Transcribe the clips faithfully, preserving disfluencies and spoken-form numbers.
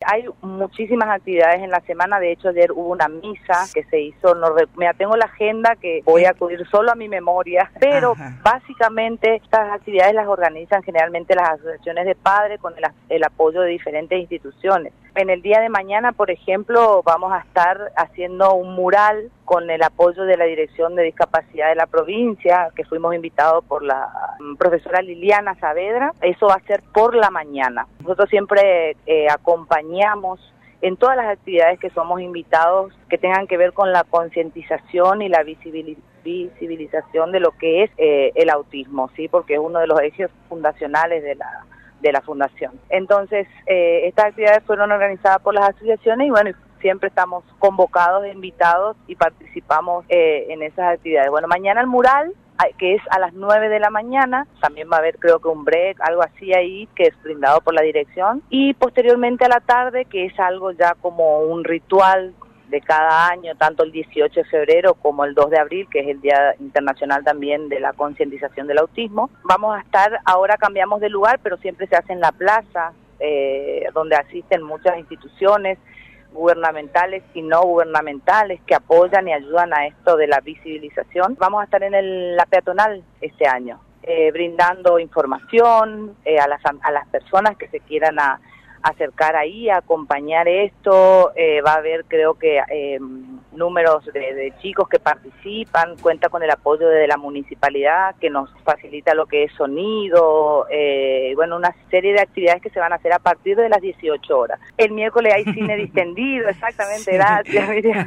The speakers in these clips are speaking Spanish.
hay muchísimas actividades en la semana. De hecho, ayer hubo una misa que se hizo, no, me tengo la agenda que voy a acudir solo a mi memoria, pero Ajá. básicamente estas actividades las organizan generalmente las asociaciones de padres con el, el apoyo de diferentes instituciones. En el día de mañana, por ejemplo, vamos a estar haciendo un mural con el apoyo de la Dirección de Discapacidad de la provincia, que fuimos invitados por la profesora Liliana Saavedra. Eso va a ser por la mañana. Nosotros siempre eh, acompañamos en todas las actividades que somos invitados que tengan que ver con la concientización y la visibilización de lo que es eh, el autismo, sí, porque es uno de los ejes fundacionales de la de la fundación. Entonces, eh, estas actividades fueron organizadas por las asociaciones y bueno, siempre estamos convocados, invitados y participamos eh, en esas actividades. Bueno, mañana el mural, que es a las nueve de la mañana, también va a haber creo que un break, algo así ahí, que es brindado por la dirección, y posteriormente a la tarde, que es algo ya como un ritual de cada año, tanto el dieciocho de febrero como el dos de abril, que es el Día Internacional también de la Concientización del Autismo. Vamos a estar, ahora cambiamos de lugar, pero siempre se hace en la plaza, eh, donde asisten muchas instituciones gubernamentales y no gubernamentales que apoyan y ayudan a esto de la visibilización. Vamos a estar en el, la peatonal este año, eh, brindando información eh, a, las, a las personas que se quieran a, acercar ahí, a acompañar esto. Eh, va a haber creo que eh, números de, de chicos que participan, cuenta con el apoyo de la municipalidad que nos facilita lo que es sonido, eh, bueno, una serie de actividades que se van a hacer a partir de las dieciocho horas. El miércoles hay cine distendido, exactamente, sí. Gracias, Miriam.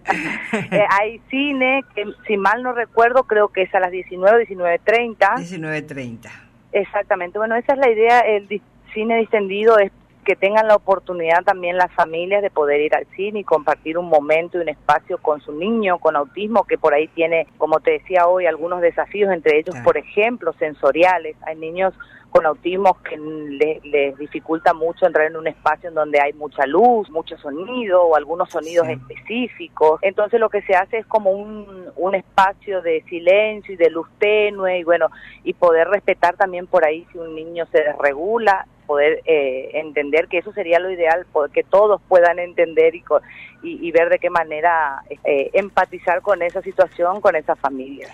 eh, hay cine, que si mal no recuerdo, creo que es a las diecinueve, diecinueve treinta. diecinueve treinta. Exactamente, bueno, esa es la idea, el di- cine distendido es que tengan la oportunidad también las familias de poder ir al cine y compartir un momento y un espacio con su niño con autismo, que por ahí tiene, como te decía hoy, algunos desafíos, entre ellos, por ejemplo, sensoriales. Hay niños con autismo que les, les dificulta mucho entrar en un espacio en donde hay mucha luz, mucho sonido o algunos sonidos sí. específicos. Entonces lo que se hace es como un, un espacio de silencio y de luz tenue y bueno, y poder respetar también por ahí si un niño se desregula, poder eh, entender que eso sería lo ideal, que todos puedan entender y, y, y ver de qué manera eh, empatizar con esa situación, con esa familia.